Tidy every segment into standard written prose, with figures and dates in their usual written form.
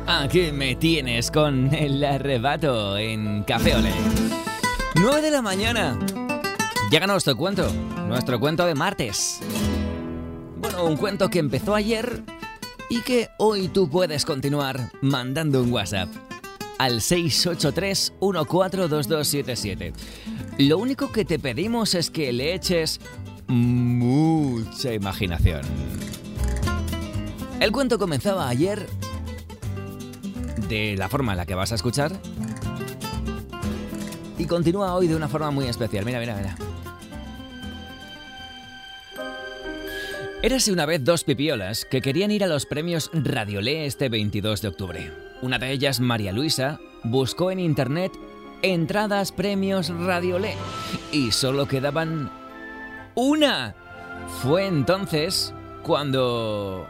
Aquí me tienes con el arrebato en Café Olé. 9 de la mañana. Llega nuestro cuento de martes. Bueno, un cuento que empezó ayer y que hoy tú puedes continuar mandando un WhatsApp al 683 142277. Lo único que te pedimos es que le eches mucha imaginación. El cuento comenzaba ayer de la forma en la que vas a escuchar y continúa hoy de una forma muy especial. Mira. Érase una vez dos pipiolas que querían ir a los premios Radiolé este 22 de octubre. Una de ellas, María Luisa, buscó en internet entradas premios Radiolé y solo quedaban una. Fue entonces cuando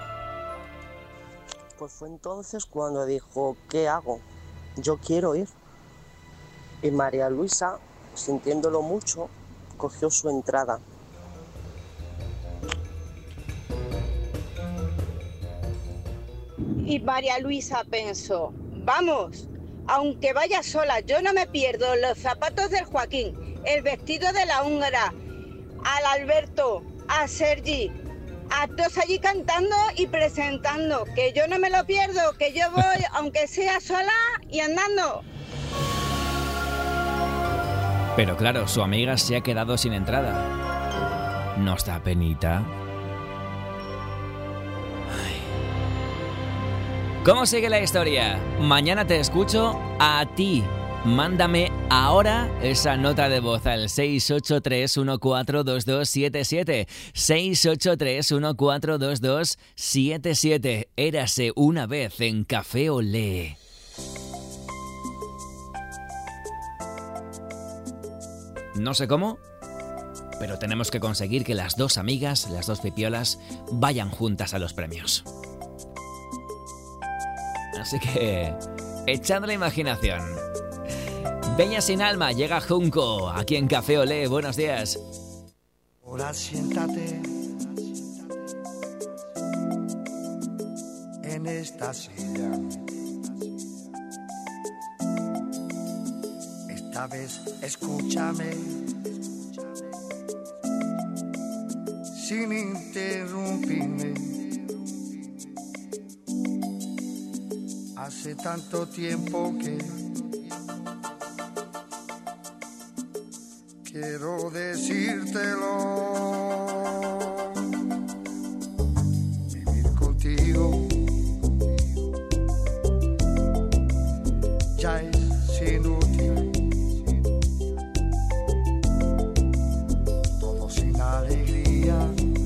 dijo, ¿qué hago? Yo quiero ir. Y María Luisa, sintiéndolo mucho, cogió su entrada. Y María Luisa pensó, vamos, aunque vaya sola, yo no me pierdo los zapatos del Joaquín, el vestido de la húngara, al Alberto, a Sergi, a todos allí cantando y presentando, que yo no me lo pierdo, que yo voy, aunque sea sola y andando. Pero claro, su amiga se ha quedado sin entrada. ¿Nos da penita? Ay. ¿Cómo sigue la historia? Mañana te escucho a ti. Mándame ahora esa nota de voz al 683-142277. 683-142277. Érase una vez en Café Olé. No sé cómo, pero tenemos que conseguir que las dos amigas, las dos pipiolas, vayan juntas a los premios. Así que, echad la imaginación. Peña sin alma, llega Junco, aquí en Café Olé. Buenos días. Ahora siéntate en esta silla. Esta vez escúchame sin interrumpirme. Hace tanto tiempo que quiero decírtelo. Vivir contigo ya es inútil. Todo sin alegría,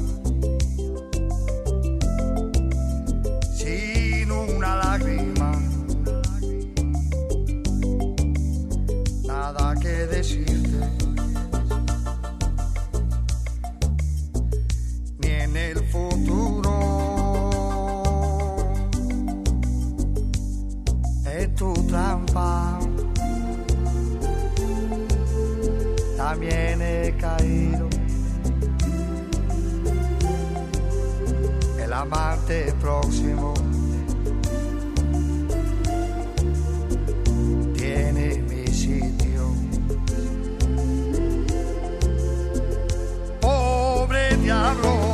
sin una lágrima, nada que decirte. El futuro es tu trampa. También he caído. El amante próximo tiene mi sitio. Pobre diablo.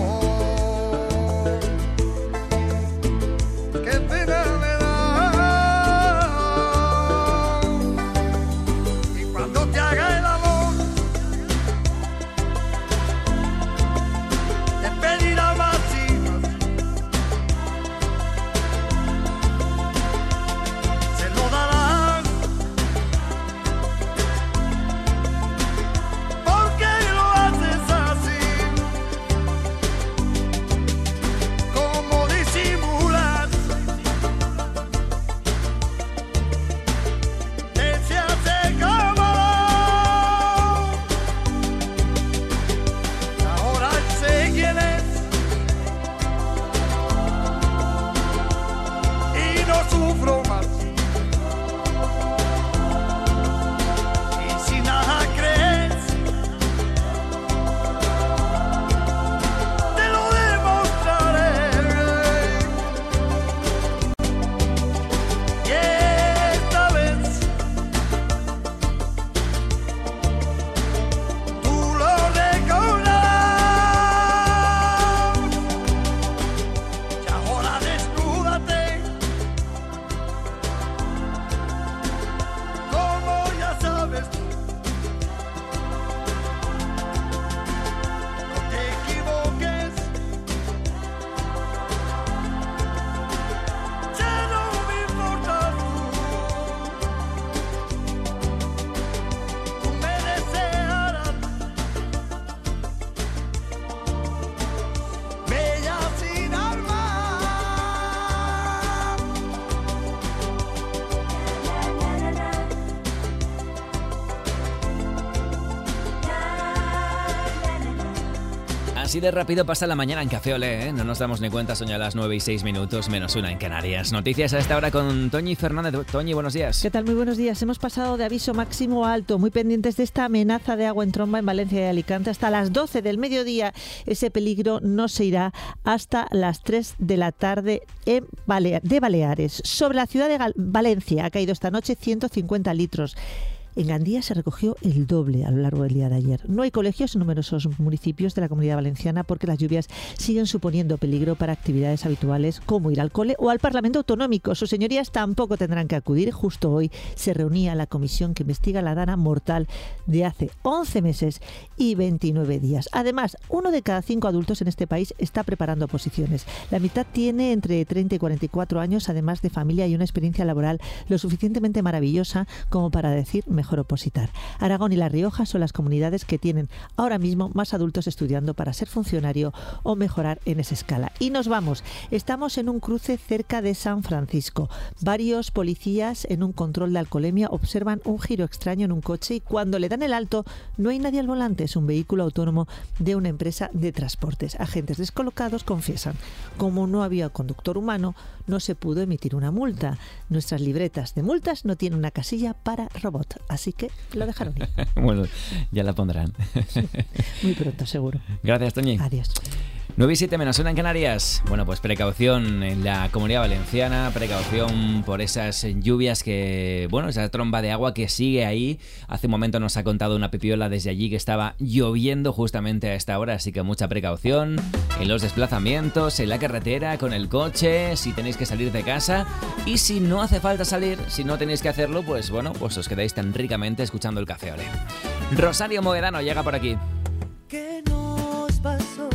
Así de rápido pasa la mañana en Café Olé, ¿eh? No nos damos ni cuenta, son ya las 9:06, menos una en Canarias. Noticias a esta hora con Toñi Fernández. Toñi, buenos días. ¿Qué tal? Muy buenos días. Hemos pasado de aviso máximo a alto, muy pendientes de esta amenaza de agua en tromba en Valencia y Alicante. Hasta las 12 del mediodía ese peligro no se irá hasta las 3 de la tarde de Baleares. Sobre la ciudad de Valencia ha caído esta noche 150 litros. En Gandía se recogió el doble a lo largo del día de ayer. No hay colegios en numerosos municipios de la Comunidad Valenciana porque las lluvias siguen suponiendo peligro para actividades habituales como ir al cole o al Parlamento Autonómico. Sus señorías tampoco tendrán que acudir. Justo hoy se reunía la comisión que investiga la dana mortal de hace 11 meses y 29 días. Además, 1 de cada 5 adultos en este país está preparando oposiciones. La mitad tiene entre 30 y 44 años, además de familia y una experiencia laboral lo suficientemente maravillosa como para decir mejor opositar. Aragón y La Rioja son las comunidades que tienen ahora mismo más adultos estudiando para ser funcionario o mejorar en esa escala. Y nos vamos. Estamos en un cruce cerca de San Francisco. Varios policías en un control de alcoholemia observan un giro extraño en un coche y cuando le dan el alto no hay nadie al volante. Es un vehículo autónomo de una empresa de transportes. Agentes descolocados confiesan, como no había conductor humano, no se pudo emitir una multa. Nuestras libretas de multas no tienen una casilla para robot. Así que lo dejaron ir. Bueno, ya la pondrán. Sí, muy pronto, seguro. Gracias, Toñi. Adiós. 9:07, menos una en Canarias. Bueno, pues precaución en la Comunidad Valenciana, precaución por esas lluvias que, bueno, esa tromba de agua que sigue ahí. Hace un momento nos ha contado una pipiola desde allí que estaba lloviendo justamente a esta hora, así que mucha precaución en los desplazamientos, en la carretera, con el coche, si tenéis que salir de casa. Y si no hace falta salir, si no tenéis que hacerlo, pues bueno, pues os quedáis tan ricamente escuchando el Café Olé. Rosario Moedano llega por aquí. ¿Qué nos pasó?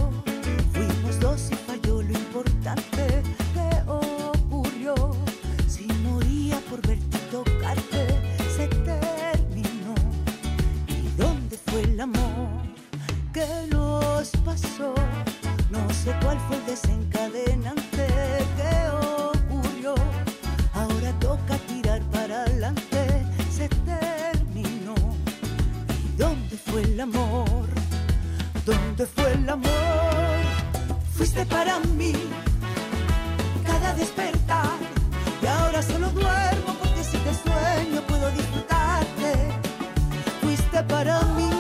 Fuimos dos y falló lo importante. ¿Qué ocurrió? Si moría por verte y tocarte, se terminó. ¿Y dónde fue el amor? ¿Qué nos pasó? No sé cuál fue el desencadenante. ¿Qué ocurrió? Ahora toca tirar para adelante. Se terminó. ¿Y dónde fue el amor? ¿Dónde fue el amor? Fuiste para mí cada despertar y ahora solo duermo porque si te sueño puedo disfrutarte. Fuiste para mí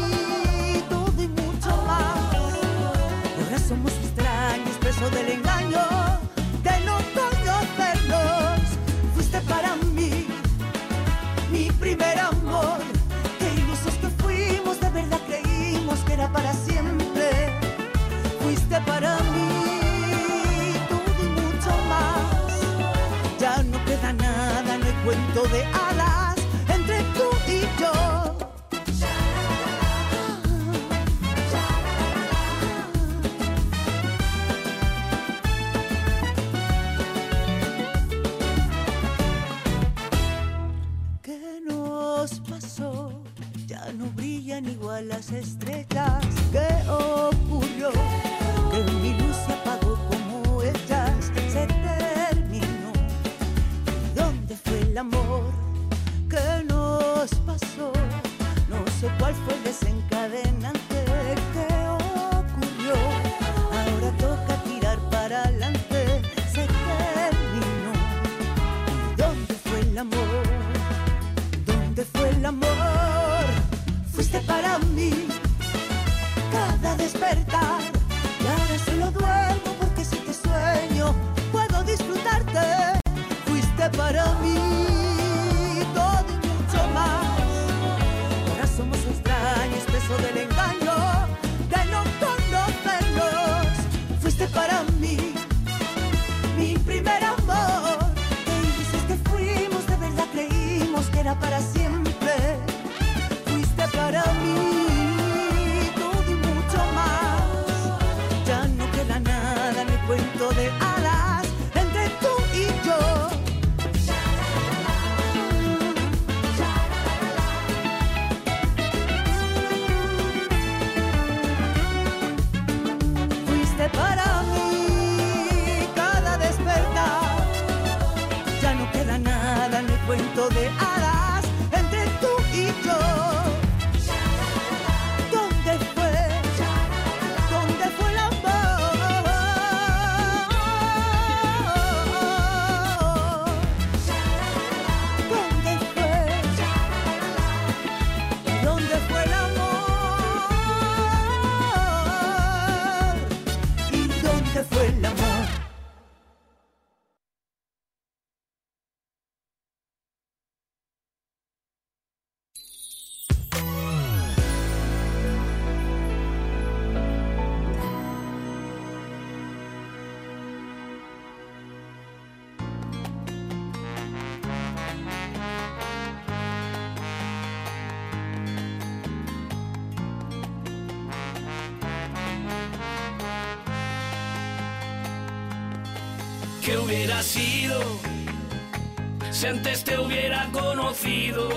todo y mucho más y ahora somos extraños, presos del engaño de no conocernos. Fuiste para mí mi primer amor, qué ilusos que fuimos, de verdad creímos que era para siempre. Fuiste para mí todo y mucho más. Ya no queda nada, no hay cuento de hadas entre tú y yo. ¿Qué nos pasó? Ya no brillan igual las estrellas. ¿Qué ocurrió? Que mi luz se apagó como ellas. Se terminó. ¿Y dónde fue el amor? ¿Qué nos pasó? No sé cuál fue el desencadenante. ¿Qué ocurrió? Ahora toca tirar para adelante. Se terminó. ¿Y dónde fue el amor? ¿Dónde fue el amor? Fuiste para mí cada despertar y ahora solo duermo porque si te sueño puedo disfrutarte. Fuiste para mí todo y mucho más. Ahora somos extraños, presos del engaño de no conocernos. Fuiste para mí mi primer amor. ¿Qué dices que fuimos? De verdad creímos que era para siempre. Fuiste para mí todo y mucho más. Ya no queda nada en el cuento de hadas entre tú y yo. Fuiste para mí cada despertar. Ya no queda nada en el cuento de hadas entre tú y yo. ¿Dónde fue? ¿Dónde ¿Qué hubiera sido si antes te hubiera conocido?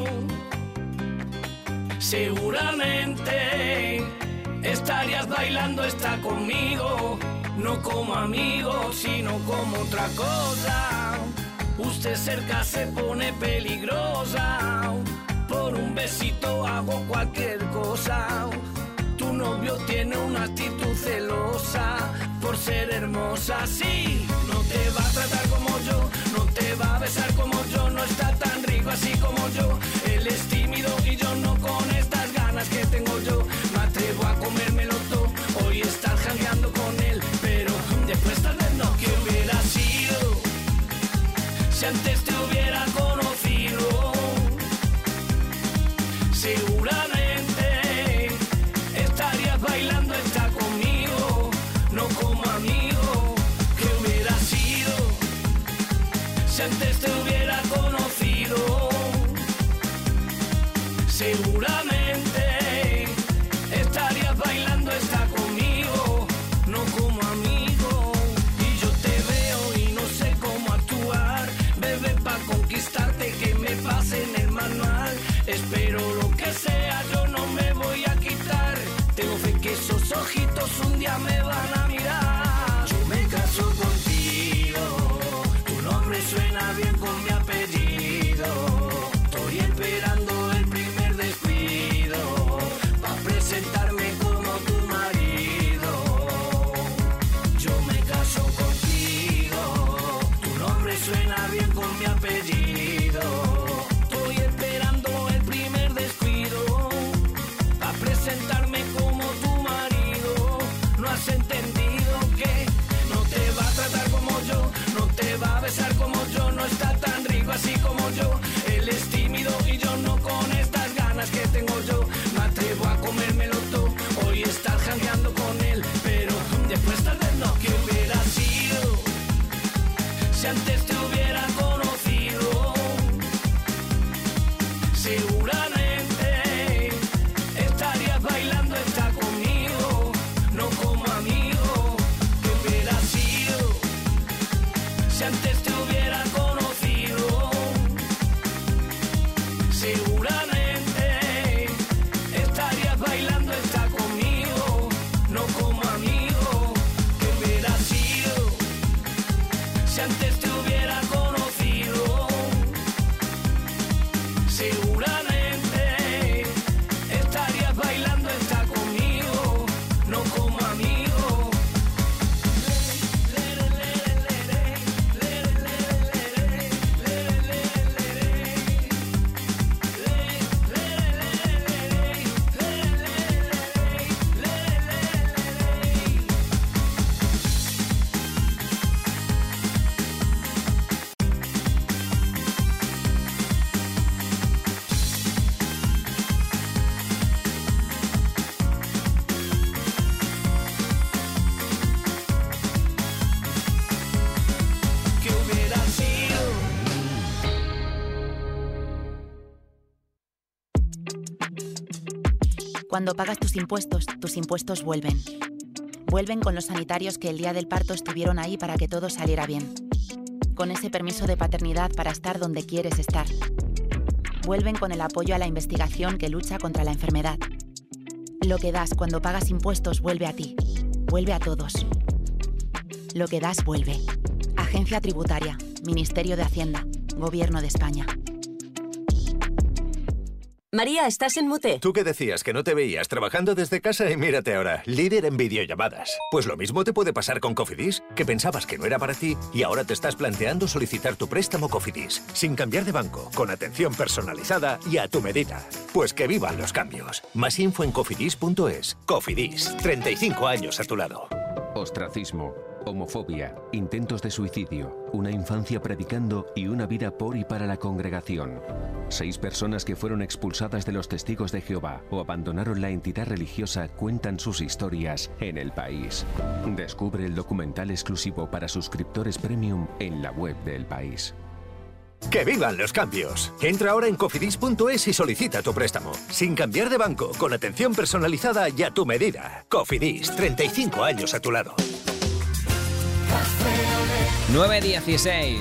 Seguramente estarías bailando esta conmigo, no como amigo, sino como otra cosa. Usted cerca se pone peligrosa, por un besito hago cualquier cosa. Tu novio tiene una actitud celosa por ser hermosa, sí. No te va a tratar como yo, no te va a besar como yo, no está tan rico así como yo. Él es tímido y yo no, con estas ganas que tengo yo. Me atrevo a comérmelo todo, hoy estar jangueando con él, pero después tal vez no. ¿Qué hubiera sido si antes te hubiera conocido? Seguramente estarías bailando esta conmigo, no como amigo. ¿Qué hubiera sido si antes te hubiera conocido? Seguramente estarías bailando esta conmigo, no como amigo. Y yo te veo y no sé cómo actuar, bebé, pa' conquistarte que me pase en el manual. Espero lo que sea, yo no me voy a quitar. Tengo fe que esos ojitos un día me van a mirar. Yo me caso contigo, tu nombre suena bien con mi apellido. Estoy esperando el primer despido pa' presentarme como tu marido. Yo me caso contigo, tu nombre suena bien con mi apellido. Estoy esperando el primer descuido pa' presentarme como tu marido. No has entendido que no te va a tratar como yo, no te va a besar como yo, no está tan rico así como yo. Él es tímido y yo no, con estas ganas que tengo yo. Me atrevo a comérmelo todo, hoy estar jangueando con él, pero después tal vez no. ¿Qué hubiera sido si antes te hubiera conocido? Seguramente estarías bailando esta conmigo, no como amigo. ¿Qué hubiera sido si antes te hubiera conocido? Seguramente estarías bailando esta conmigo, no como amigo. ¿Qué hubiera sido si antes te hubiera conocido? Seguramente estarías bailando esta conmigo, no como amigo. ¿Qué hubiera sido? Cuando pagas tus impuestos vuelven. Vuelven con los sanitarios que el día del parto estuvieron ahí para que todo saliera bien. Con ese permiso de paternidad para estar donde quieres estar. Vuelven con el apoyo a la investigación que lucha contra la enfermedad. Lo que das cuando pagas impuestos vuelve a ti. Vuelve a todos. Lo que das vuelve. Agencia Tributaria, Ministerio de Hacienda, Gobierno de España. María, estás en mute. ¿Tú qué decías? Que no te veías trabajando desde casa y mírate ahora, líder en videollamadas. Pues lo mismo te puede pasar con Cofidis, que pensabas que no era para ti y ahora te estás planteando solicitar tu préstamo Cofidis, sin cambiar de banco, con atención personalizada y a tu medida. Pues que vivan los cambios. Más info en cofidis.es. Cofidis, 35 años a tu lado. Ostracismo, homofobia, intentos de suicidio, una infancia predicando y una vida por y para la congregación. 6 personas que fueron expulsadas de los Testigos de Jehová o abandonaron la entidad religiosa cuentan sus historias en El País. Descubre el documental exclusivo para suscriptores premium en la web de El País. ¡Que vivan los cambios! Entra ahora en cofidis.es y solicita tu préstamo. Sin cambiar de banco, con atención personalizada y a tu medida. Cofidis, 35 años a tu lado. Café Olé. 9:16.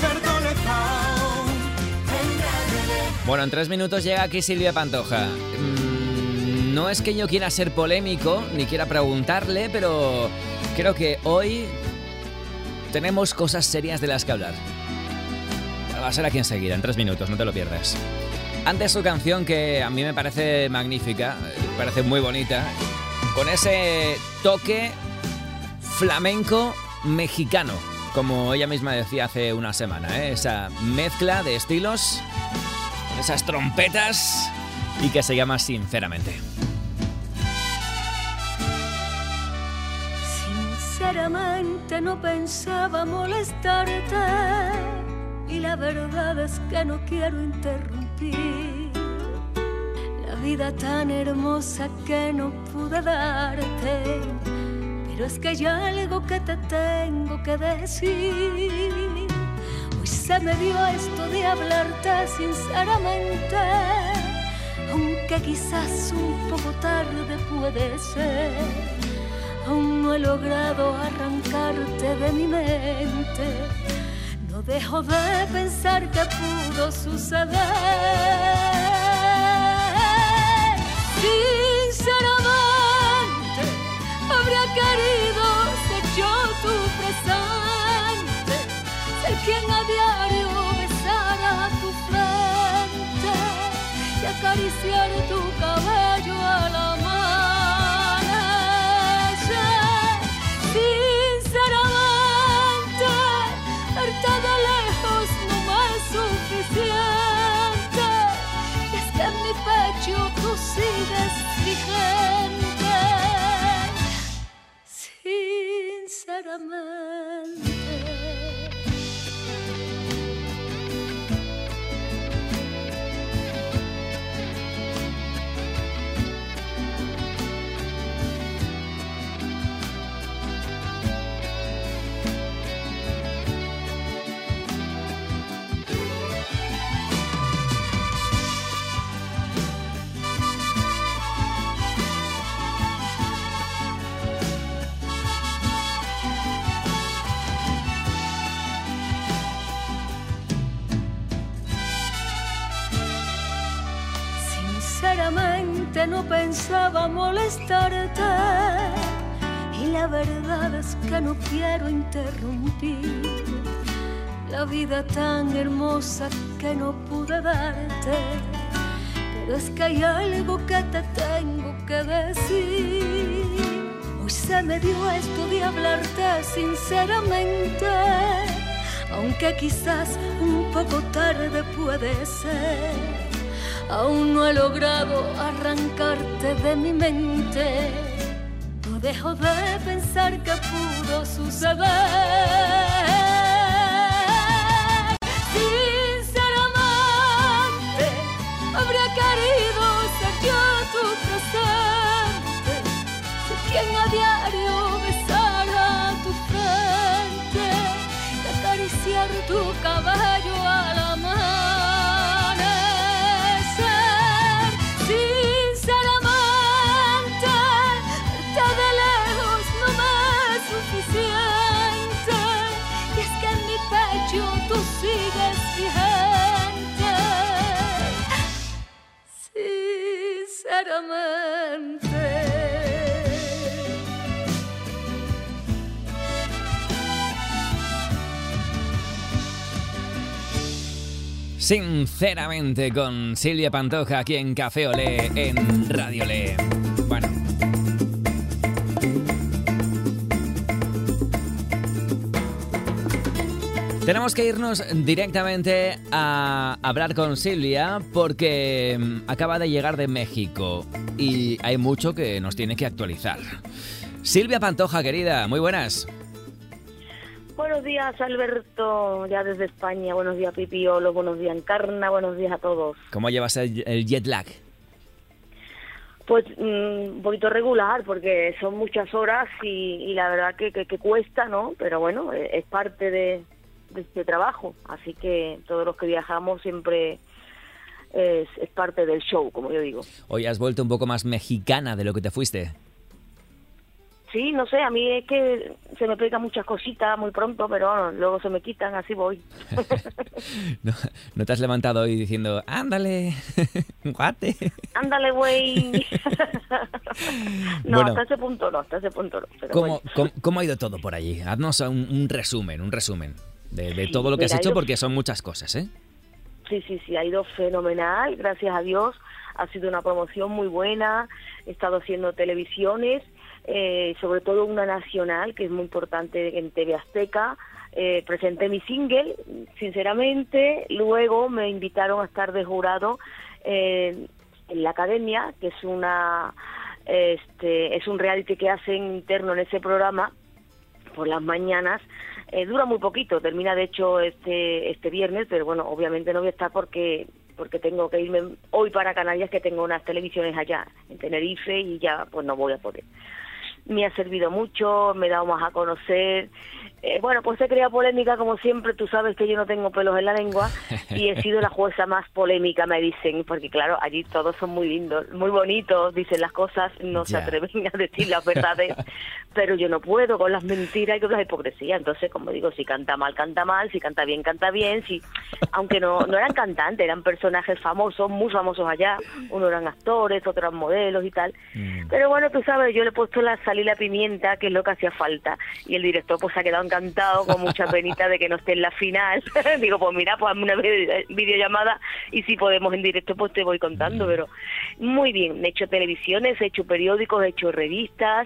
Bueno, en 3 minutos llega aquí Silvia Pantoja. No es que yo quiera ser polémico, ni quiera preguntarle, pero creo que hoy tenemos cosas serias de las que hablar. Va a ser aquí enseguida, en 3 minutos, no te lo pierdas. Antes su canción, que a mí me parece magnífica, me parece muy bonita, con ese toque flamenco mexicano, como ella misma decía hace una semana, ¿eh? Esa mezcla de estilos, esas trompetas, y que se llama Sinceramente. Sinceramente no pensaba molestarte, y la verdad es que no quiero interrumpir la vida tan hermosa que no pude darte. Pero es que hay algo que te tengo que decir. Hoy se me dio esto de hablarte sinceramente, aunque quizás un poco tarde puede ser. Aún no he logrado arrancarte de mi mente. No dejo de pensar que pudo suceder. Sinceramente, habría querido ser yo tu presente, ser quien a diario besara tu frente y acariciar tu cabello al amanecer. Sinceramente, verte de lejos no me es suficiente, y es que en mi pecho tú sigues vigente. Sinceramente. Sinceramente no pensaba molestarte, y la verdad es que no quiero interrumpir la vida tan hermosa que no pude darte. Pero es que hay algo que te tengo que decir. Hoy se me dio esto de hablarte sinceramente, aunque quizás un poco tarde puede ser. Aún no he logrado arrancarte de mi mente. No dejo de pensar que pudo suceder. Sinceramente, habría querido ser yo tu presente, ser quien a diario besara tu frente y acariciar tu cabello al amanecer. Tú sigues vigente, sinceramente. Sinceramente, con Silvia Pantoja aquí en Café Olé, en Radio Olé. Bueno, tenemos que irnos directamente a hablar con Silvia porque acaba de llegar de México y hay mucho que nos tiene que actualizar. Silvia Pantoja, querida, muy buenas. Buenos días, Alberto, ya desde España. Buenos días, Pipiolo. Buenos días, Encarna. Buenos días a todos. ¿Cómo llevas el jet lag? Pues un poquito regular, porque son muchas horas y la verdad que cuesta, ¿no? Pero bueno, es parte de este trabajo, así que todos los que viajamos siempre es parte del show, como yo digo. Hoy has vuelto un poco más mexicana de lo que te fuiste. Sí, no sé, a mí es que se me pegan muchas cositas muy pronto, pero bueno, luego se me quitan, así voy. ¿No te has levantado hoy diciendo, ándale, guate? Ándale, güey. No, Bueno. hasta ese punto no. Pero ¿Cómo, bueno. cómo ha ido todo por allí? Haznos un resumen de Sí, todo lo que has mira, hecho, yo- porque son muchas cosas, ¿eh? Sí, ha ido fenomenal, gracias a Dios. Ha sido una promoción muy buena, he estado haciendo televisiones, sobre todo una nacional, que es muy importante en TV Azteca. Presenté mi single, sinceramente, luego me invitaron a estar de jurado en la Academia, que es es un reality que hacen interno en ese programa por las mañanas. Dura muy poquito, termina de hecho este viernes, pero bueno, obviamente no voy a estar porque tengo que irme hoy para Canarias, que tengo unas televisiones allá en Tenerife y ya pues no voy a poder. Me ha servido mucho, me he dado más a conocer. Bueno, pues se crea polémica como siempre, tú sabes que yo no tengo pelos en la lengua y he sido la jueza más polémica, me dicen, porque claro, allí todos son muy lindos, muy bonitos, dicen las cosas, no se Ya. atreven a decir las verdades, pero yo no puedo con las mentiras y con la hipocresía. Entonces, como digo, si canta mal, si canta bien, si, aunque no eran cantantes, eran personajes famosos, muy famosos allá, uno eran actores, otros eran modelos y tal, pero bueno, tú sabes, yo le he puesto la sal y la pimienta, que es lo que hacía falta, y el director pues se ha quedado encantado, con mucha penita de que no esté en la final. Digo, pues mira, pues hazme una videollamada y si podemos en directo pues te voy contando. Pero muy bien, he hecho televisiones, he hecho periódicos, he hecho revistas,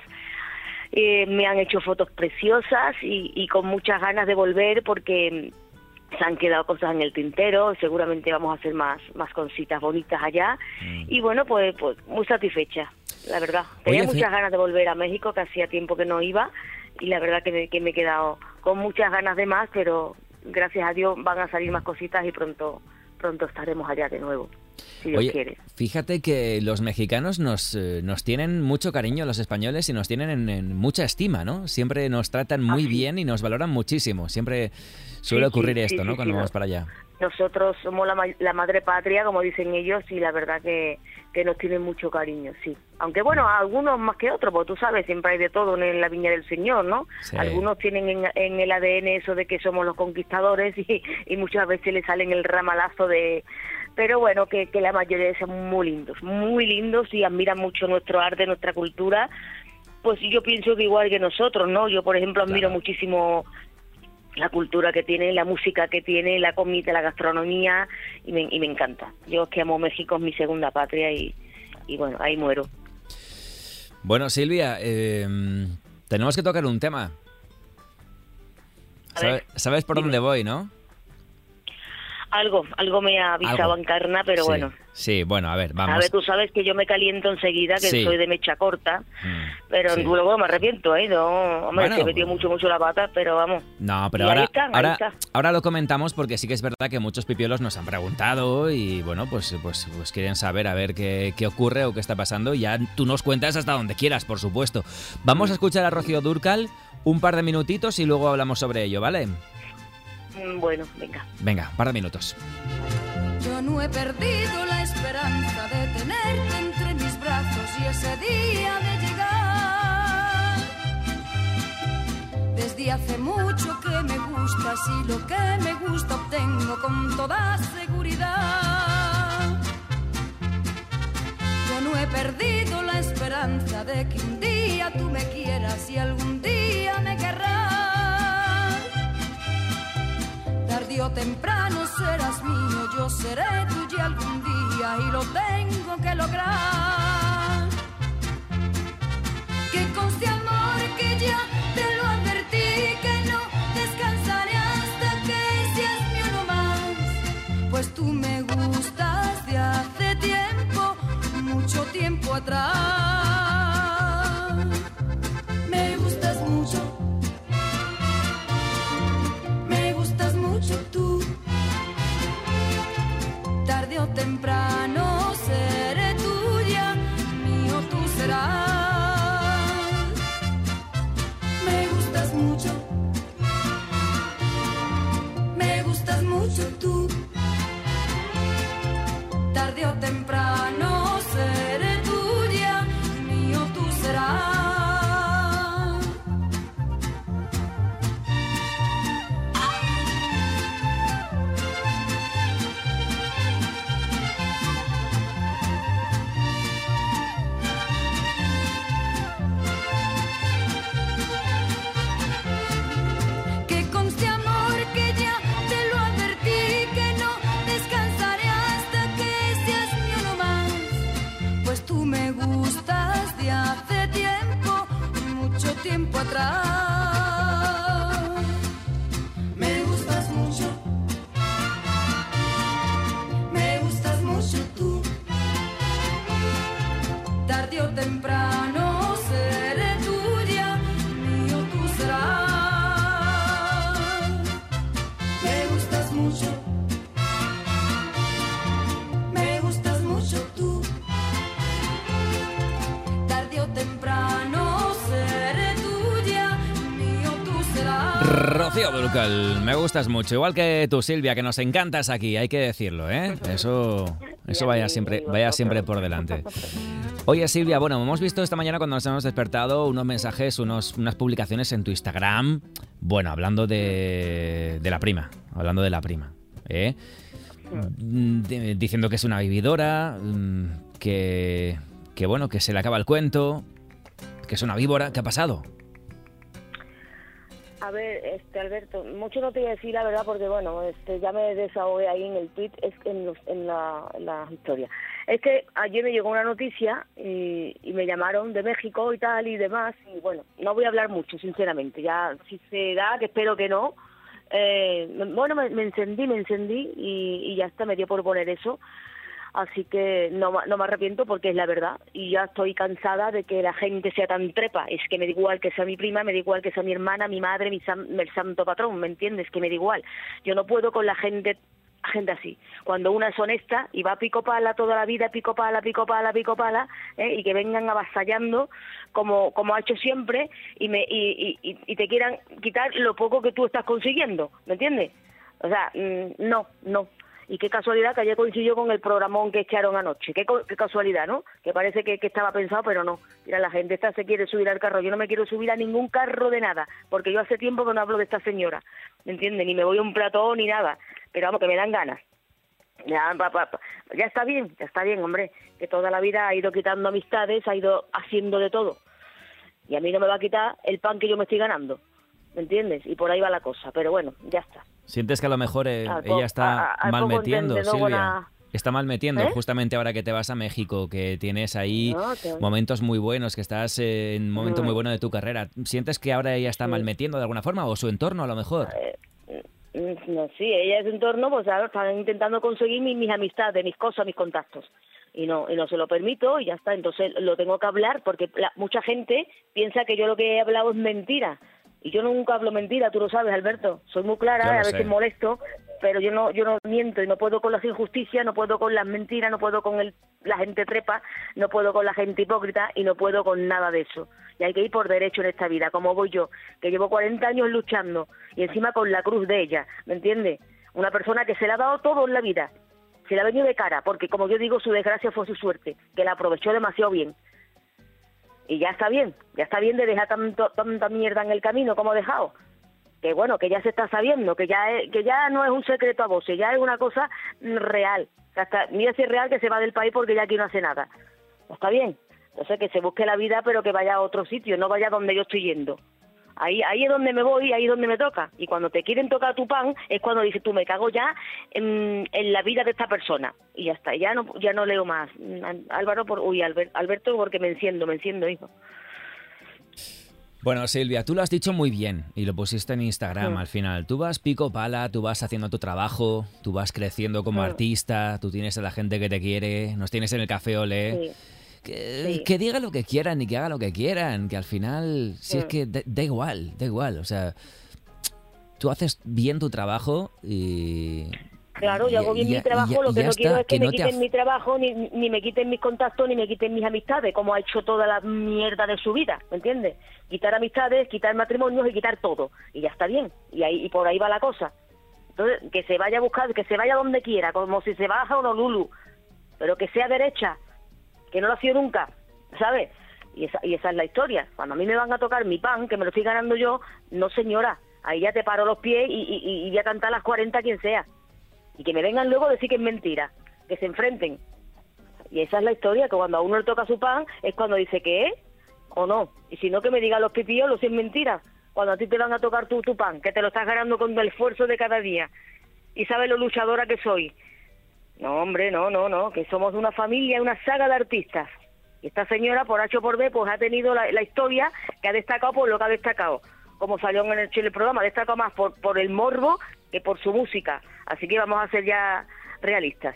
me han hecho fotos preciosas y con muchas ganas de volver porque se han quedado cosas en el tintero, seguramente vamos a hacer más cositas bonitas allá y bueno, pues muy satisfecha, la verdad. Tenía Oye, muchas ganas de volver a México, que hacía tiempo que no iba y la verdad que me he quedado con muchas ganas de más, pero gracias a Dios van a salir más cositas y pronto estaremos allá de nuevo, si Dios Oye, quiere. fíjate que los mexicanos nos tienen mucho cariño, los españoles, y nos tienen en mucha estima, ¿no? Siempre nos tratan muy bien y nos valoran muchísimo. Siempre suele ocurrir esto, ¿no? Cuando vamos para allá. Nosotros somos la madre patria, como dicen ellos, y la verdad que nos tienen mucho cariño, sí. Aunque bueno, a algunos más que otros, porque tú sabes, siempre hay de todo en la viña del Señor, ¿no? Sí. Algunos tienen en el ADN eso de que somos los conquistadores y muchas veces les salen el ramalazo de... Pero bueno, que la mayoría son muy lindos y admiran mucho nuestro arte, nuestra cultura. Pues yo pienso que igual que nosotros, ¿no? Yo, por ejemplo, admiro muchísimo la cultura que tiene, la música que tiene, la comida, la gastronomía, y me encanta. Yo es que amo México, es mi segunda patria y bueno, ahí muero. Bueno, Silvia, tenemos que tocar un tema. ¿Sabes por dónde voy, no? Algo me ha avisado Encarna, pero sí. bueno. Sí, bueno, a ver, vamos. A ver, tú sabes que yo me caliento enseguida, que Sí. soy de mecha corta, pero sí. luego me arrepiento, ¿eh? No, hombre, Bueno, que he metido mucho la pata, pero vamos. No, pero Y ahí ahora está. ahora lo comentamos porque sí que es verdad que muchos pipiolos nos han preguntado y bueno, pues quieren saber a ver qué ocurre o qué está pasando. Ya tú nos cuentas hasta donde quieras, por supuesto. Vamos a escuchar a Rocío Dúrcal un par de minutitos y luego hablamos sobre ello, ¿vale? Bueno, venga. Venga, un par de minutos. Yo no he perdido la esperanza de tenerte entre mis brazos y ese día de llegar. Desde hace mucho que me gustas y lo que me gusta obtengo con toda seguridad. Yo no he perdido la esperanza de que un día tú me quieras y algún día me querrás. Tarde o temprano serás mío, yo seré tuya algún día y lo tengo que lograr. Que conste amor que ya te lo advertí, que no descansaré hasta que seas mío no más. Pues tú me gustas de hace tiempo, mucho tiempo atrás. Me gustas mucho. Tú, tarde o temprano seré tuya, mío tú serás. Me gustas mucho tú, tarde o temprano seré tuya, mío tú serás. Rocío Dúrcal, me gustas mucho, igual que tú, Silvia, que nos encantas aquí, hay que decirlo, ¿eh? Eso vaya siempre por delante. Oye, Silvia, bueno, hemos visto esta mañana cuando nos hemos despertado unos mensajes, unas publicaciones en tu Instagram, bueno, hablando de la prima, ¿eh? Diciendo que es una vividora, que bueno, que se le acaba el cuento, que es una víbora. ¿Qué ha pasado? A ver, Alberto, mucho no te voy a decir la verdad porque, bueno, ya me desahogué ahí en el tweet, en la historia. Es que ayer me llegó una noticia y me llamaron de México y tal y demás, y bueno, no voy a hablar mucho, sinceramente, ya si se da, que espero que no. Bueno, me encendí y ya está, me dio por poner eso. Así que no me arrepiento porque es la verdad y ya estoy cansada de que la gente sea tan trepa. Es que me da igual que sea mi prima, me da igual que sea mi hermana, mi madre, el santo patrón, ¿me entiendes? Que me da igual. Yo no puedo con la gente así. Cuando una es honesta y va pico pala toda la vida, pico pala, y que vengan avasallando como ha hecho siempre y te quieran quitar lo poco que tú estás consiguiendo, ¿me entiendes? O sea, no. Y qué casualidad que ayer coincidió con el programón que echaron anoche. Qué casualidad, ¿no? Que parece que estaba pensado, pero no. Mira, la gente esta se quiere subir al carro. Yo no me quiero subir a ningún carro de nada, porque yo hace tiempo que no hablo de esta señora, ¿me entiendes? Ni me voy a un platón ni nada. Pero vamos, que me dan ganas. Ya está bien, hombre. Que toda la vida ha ido quitando amistades, ha ido haciendo de todo. Y a mí no me va a quitar el pan que yo me estoy ganando, ¿me entiendes? Y por ahí va la cosa. Pero bueno, ya está. ¿Sientes que a lo mejor ella está mal metiendo, Silvia? Está mal metiendo, justamente ahora que te vas a México, que tienes ahí momentos muy buenos, que estás en un momento muy bueno de tu carrera. ¿Sientes que ahora ella está mal metiendo de alguna forma o su entorno a lo mejor? No, sí, ella es su entorno, pues ahora están intentando conseguir mis amistades, mis cosas, mis contactos. Y no se lo permito y ya está. Entonces lo tengo que hablar porque mucha gente piensa que yo lo que he hablado es mentira. Y yo nunca hablo mentira, tú lo sabes, Alberto. Soy muy clara, a veces molesto, pero yo no miento y no puedo con las injusticias, no puedo con las mentiras, no puedo con la gente trepa, no puedo con la gente hipócrita y no puedo con nada de eso. Y hay que ir por derecho en esta vida, como voy yo, que llevo 40 años luchando y encima con la cruz de ella, ¿me entiendes? Una persona que se le ha dado todo en la vida, se le ha venido de cara, porque como yo digo, su desgracia fue su suerte, que la aprovechó demasiado bien. Y ya está bien de dejar tanta mierda en el camino como ha dejado. Que bueno, que ya se está sabiendo, que ya no es un secreto a voces, ya es una cosa real. Mira si es real que se va del país porque ya aquí no hace nada. Está bien. Entonces que se busque la vida, pero que vaya a otro sitio, no vaya donde yo estoy yendo. Ahí es donde me voy, ahí es donde me toca. Y cuando te quieren tocar tu pan, es cuando dices tú, me cago ya en la vida de esta persona. Y ya está, ya no leo más. Alberto, porque me enciendo, hijo. Bueno, Silvia, tú lo has dicho muy bien y lo pusiste en Instagram al final. Tú vas pico pala, tú vas haciendo tu trabajo, tú vas creciendo como artista, tú tienes a la gente que te quiere, nos tienes en el Café Olé. Sí. Que diga lo que quieran y que haga lo que quieran, que al final, si es que da igual, o sea, tú haces bien tu trabajo y... Claro, yo hago bien mi trabajo, lo que no quiero es que me quiten mi trabajo, ni me quiten mis contactos, ni me quiten mis amistades, como ha hecho toda la mierda de su vida, ¿me entiendes? Quitar amistades, quitar matrimonios y quitar todo, y ya está bien, y por ahí va la cosa. Entonces, que se vaya a buscar, que se vaya donde quiera, como si se baja a Honolulu, pero que sea derecha, que no lo ha sido nunca, ¿sabes? Y esa es la historia. Cuando a mí me van a tocar mi pan, que me lo estoy ganando yo, no señora, ahí ya te paro los pies y voy a cantar las 40 quien sea. Y que me vengan luego a decir que es mentira, que se enfrenten. Y esa es la historia, que cuando a uno le toca su pan es cuando dice que es o no. Y si no, que me digan los pipiolos si es mentira. Cuando a ti te van a tocar tu pan, que te lo estás ganando con el esfuerzo de cada día. Y sabes lo luchadora que soy. No, hombre, no, que somos una familia, una saga de artistas. Y esta señora, por H o por B, pues ha tenido la historia que ha destacado por lo que ha destacado. Como salió en el programa, ha destacado más por el morbo que por su música. Así que vamos a ser ya realistas.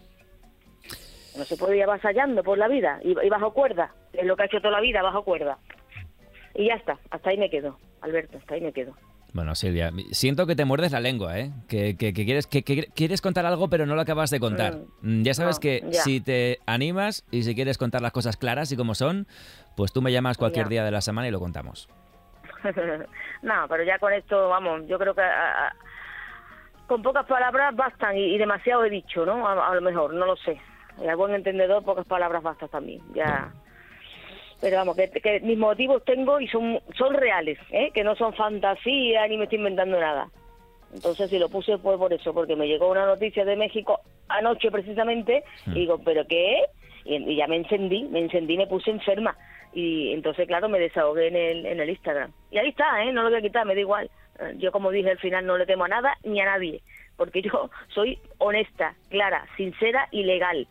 No se puede ir avasallando por la vida y bajo cuerda. Es lo que ha hecho toda la vida, bajo cuerda. Y ya está, hasta ahí me quedo, Alberto, hasta ahí me quedo. Bueno, Silvia, siento que te muerdes la lengua, ¿eh? Que quieres contar algo, pero no lo acabas de contar. Ya sabes si te animas y si quieres contar las cosas claras y como son, pues tú me llamas cualquier día de la semana y lo contamos. No, pero ya con esto, vamos, yo creo que con pocas palabras bastan y demasiado he dicho, ¿no? A lo mejor, no lo sé. Y al buen entendedor, pocas palabras bastan también, ya. Pero vamos, que mis motivos tengo y son reales, que no son fantasía ni me estoy inventando nada. Entonces, si lo puse fue por eso, porque me llegó una noticia de México anoche precisamente, y digo, ¿pero qué? Y ya me encendí, me puse enferma. Y entonces, claro, me desahogué en el Instagram. Y ahí está, no lo voy a quitar, me da igual. Yo, como dije al final, no le temo a nada ni a nadie, porque yo soy honesta, clara, sincera y legal.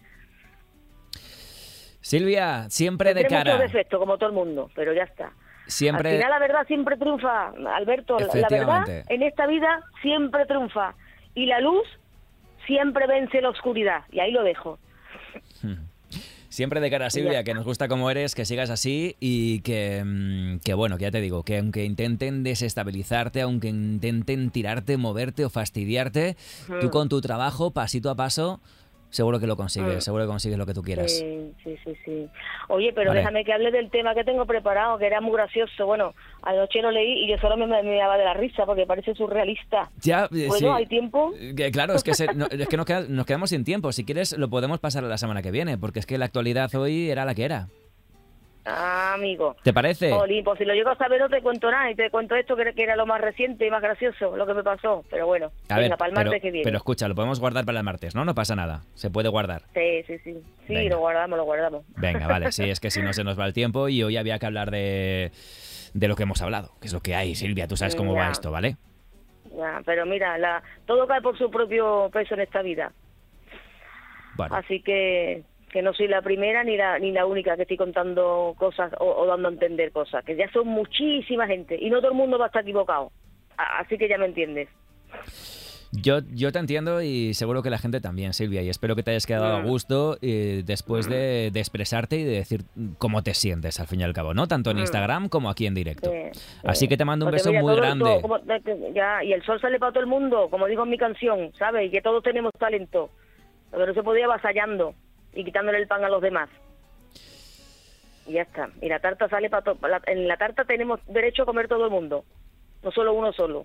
Silvia, siempre de cara. Tiene muchos defectos, como todo el mundo, pero ya está. Siempre... Al final la verdad siempre triunfa, Alberto. La verdad en esta vida siempre triunfa. Y la luz siempre vence la oscuridad. Y ahí lo dejo. Siempre de cara, Silvia, que nos gusta como eres, que sigas así y que bueno, que ya te digo, que aunque intenten desestabilizarte, aunque intenten tirarte, moverte o fastidiarte, tú con tu trabajo, pasito a paso, seguro que lo consigues, seguro que consigues lo que tú quieras. Sí. Oye, pero vale, déjame que hable del tema que tengo preparado, que era muy gracioso. Bueno, anoche lo leí y yo solo me daba de la risa porque parece surrealista. Ya, bueno, sí. ¿Hay tiempo? Claro, es que nos quedamos sin tiempo. Si quieres, lo podemos pasar a la semana que viene, porque es que la actualidad hoy era la que era. Ah, amigo. ¿Te parece? Jolín, pues si lo llego a saber no te cuento nada y te cuento esto que era lo más reciente y más gracioso, lo que me pasó. Pero bueno, venga, para el martes que viene. Pero escucha, lo podemos guardar para el martes, ¿no? No pasa nada, se puede guardar. Sí, venga. Lo guardamos. Venga, vale, sí, es que si no se nos va el tiempo y hoy había que hablar de lo que hemos hablado, que es lo que hay, Silvia, tú sabes cómo va esto, ¿vale? Ya, pero mira, todo cae por su propio peso en esta vida. Bueno. Así que no soy la primera ni la única que estoy contando cosas o dando a entender cosas, que ya son muchísima gente y no todo el mundo va a estar equivocado, así que ya me entiendes. Yo te entiendo y seguro que la gente también, Silvia, y espero que te hayas quedado a gusto después de expresarte y de decir cómo te sientes al fin y al cabo, ¿no? Tanto en Instagram como aquí en directo. Así que te mando un beso muy grande. Y el sol sale para todo el mundo, como digo en mi canción, ¿sabes? Y que todos tenemos talento, pero no se podía avasallando y quitándole el pan a los demás. Y ya está. Y la tarta sale para en la tarta tenemos derecho a comer todo el mundo, no solo uno solo.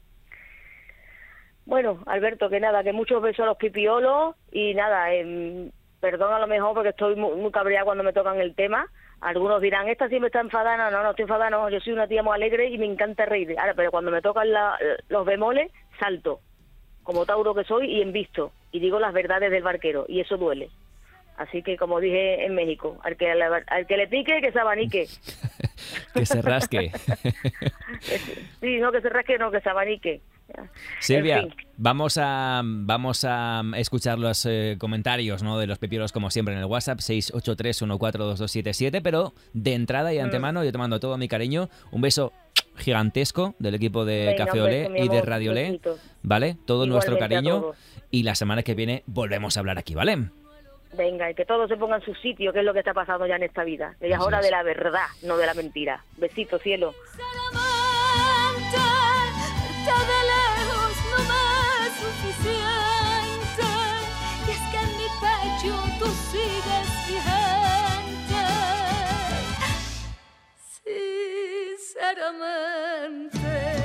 Bueno, Alberto, que nada, que muchos besos a los pipiolos y nada, perdón a lo mejor porque estoy muy cabreada cuando me tocan el tema. Algunos dirán, esta siempre está enfadada. No estoy enfadada, no, yo soy una tía muy alegre y me encanta reír. Ahora, pero cuando me tocan los bemoles, salto, como Tauro que soy, y embisto, y digo las verdades del barquero, y eso duele. Así que, como dije en México, al que le pique, que se abanique. Que se rasque. Sí, no que se rasque, no, que se abanique. Silvia, en fin. vamos a escuchar los comentarios, ¿no?, de los pipiolos como siempre en el WhatsApp 683142277, pero de entrada y de antemano yo te mando todo mi cariño, un beso gigantesco del equipo de Café Olé y de Radio Olé, ¿vale? Todo nuestro cariño y la semana que viene volvemos a hablar aquí, ¿vale? Venga, y que todo se ponga en su sitio, que es lo que está pasando ya en esta vida. Que ya es hora de la verdad, no de la mentira. Besitos, cielo. De lejos no me es suficiente, y es que en mi pecho tú sigues vigente, sinceramente.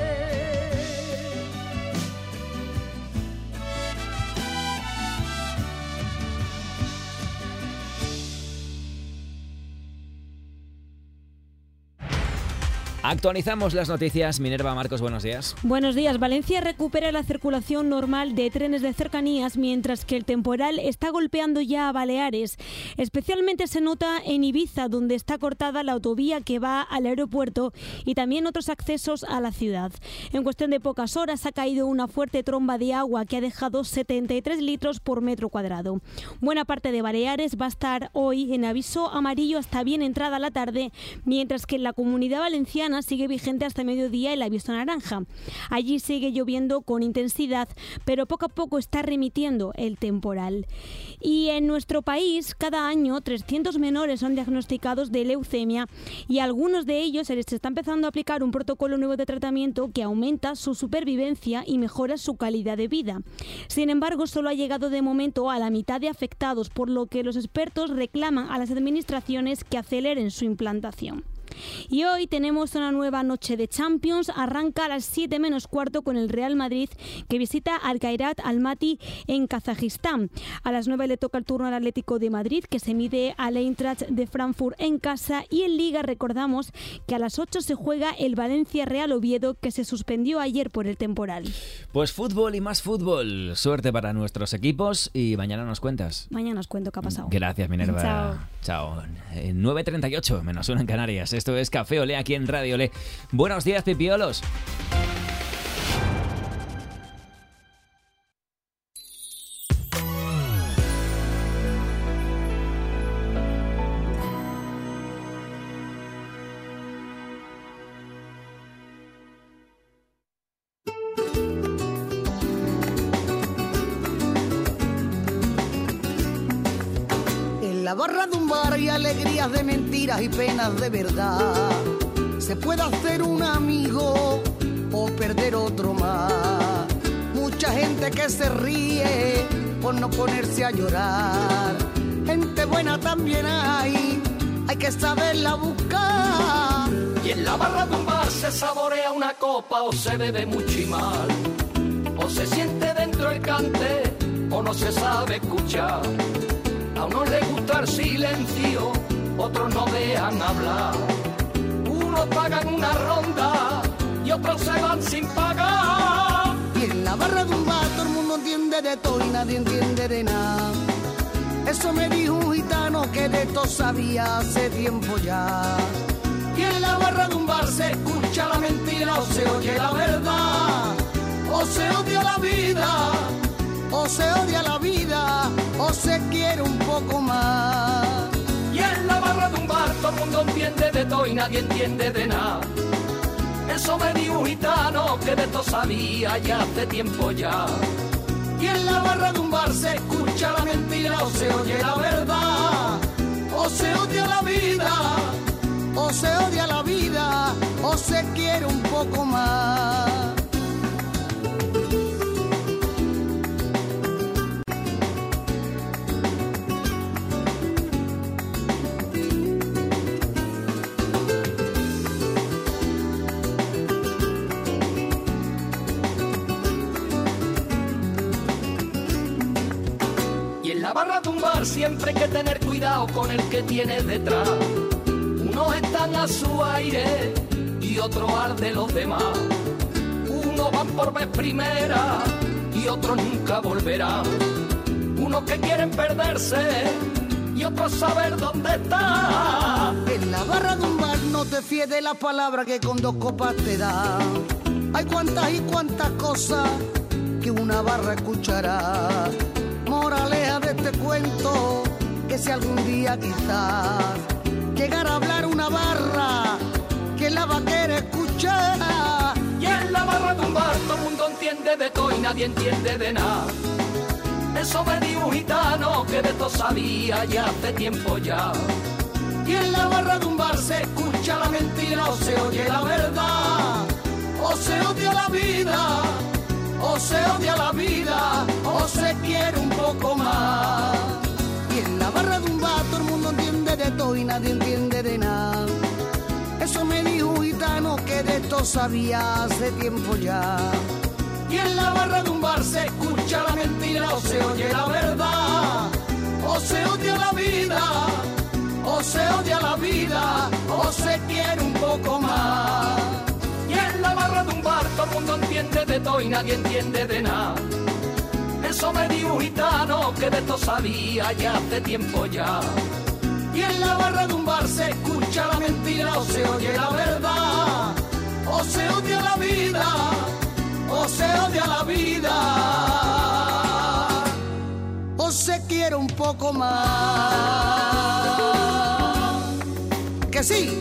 Actualizamos las noticias. Minerva Marcos, buenos días. Buenos días. Valencia recupera la circulación normal de trenes de cercanías, mientras que el temporal está golpeando ya a Baleares. Especialmente se nota en Ibiza, donde está cortada la autovía que va al aeropuerto y también otros accesos a la ciudad. En cuestión de pocas horas ha caído una fuerte tromba de agua que ha dejado 73 litros por metro cuadrado. Buena parte de Baleares va a estar hoy en aviso amarillo hasta bien entrada la tarde, mientras que en la Comunidad Valenciana sigue vigente hasta mediodía el aviso naranja. Allí sigue lloviendo con intensidad, pero poco a poco está remitiendo el temporal. Y en nuestro país, cada año 300 menores son diagnosticados de leucemia y a algunos de ellos se les está empezando a aplicar un protocolo nuevo de tratamiento que aumenta su supervivencia y mejora su calidad de vida. Sin embargo, solo ha llegado de momento a la mitad de afectados, por lo que los expertos reclaman a las administraciones que aceleren su implantación. Y hoy tenemos una nueva noche de Champions. Arranca a las 7 menos cuarto con el Real Madrid, que visita al Kairat Almaty en Kazajistán. A las 9 le toca el turno al Atlético de Madrid, que se mide al Eintracht de Frankfurt en casa. Y en Liga recordamos que a las 8 se juega el Valencia Real Oviedo, que se suspendió ayer por el temporal. Pues fútbol y más fútbol. Suerte para nuestros equipos y mañana nos cuentas. Mañana os cuento qué ha pasado. Gracias, Minerva. Chao. Chao. 9:38, menos 1 en Canarias. Esto es Café Olé aquí en Radio Olé. Buenos días, pipiolos. En la barra de un bar hay alegrías de mentiras y penas de verdad. Se puede hacer un amigo o perder otro más. Mucha gente que se ríe por no ponerse a llorar. Gente buena también hay que saberla buscar. Y en la barra de un bar se saborea una copa o se bebe mucho y mal. O se siente dentro el cante o no se sabe escuchar. A unos les gusta el silencio, otros no dejan hablar. Unos pagan una ronda y otros se van sin pagar. Y en la barra de un bar todo el mundo entiende de todo y nadie entiende de nada. Eso me dijo un gitano que de esto sabía hace tiempo ya. Y en la barra de un bar se escucha la mentira o se oye la verdad. O se odia la vida, o se odia la vida, o se quiere un poco más. Y en la barra de un bar todo el mundo entiende de todo y nadie entiende de nada. Eso me dijo un gitano que de esto sabía ya hace tiempo ya. Y en la barra de un bar se escucha la mentira o se oye la verdad. O se odia la vida, o se odia la vida, o se quiere un poco más. En la barra de un bar siempre hay que tener cuidado con el que tiene detrás. Unos están a su aire y otros al de los demás. Unos van por vez primera y otros nunca volverán. Unos que quieren perderse y otros saber dónde está. En la barra de un bar no te fíes de la palabra que con 2 copas te da. Hay cuantas y cuantas cosas que una barra escuchará. Moraleja de este cuento, que si algún día quizás llegar a hablar una barra, que la va a querer escuchar. Y en la barra de un bar todo el mundo entiende de todo y nadie entiende de nada. Eso me dijo un gitano que de todo sabía ya hace tiempo ya. Y en la barra de un bar se escucha la mentira o se oye la verdad. O se odia la vida, o se odia la vida, o se quiere un poco más. Y en la barra de un bar todo el mundo entiende de todo y nadie entiende de nada. Eso me dijo un gitano que de esto sabía hace tiempo ya. Y en la barra de un bar se escucha la mentira o se oye la verdad. O se odia la vida, o se odia la vida, o se quiere un poco más. Y en la barra de un bar todo el mundo entiende de todo y nadie entiende de nada. Eso me dijo un gitano que de esto sabía ya hace tiempo ya. Y en la barra de un bar se escucha la mentira o se oye la verdad. O se odia la vida, o se odia la vida, o se quiere un poco más. Que sí.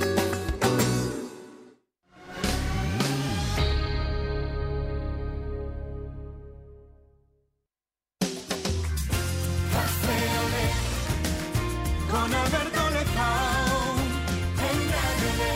Con Alberto Lezao en Radio Olé.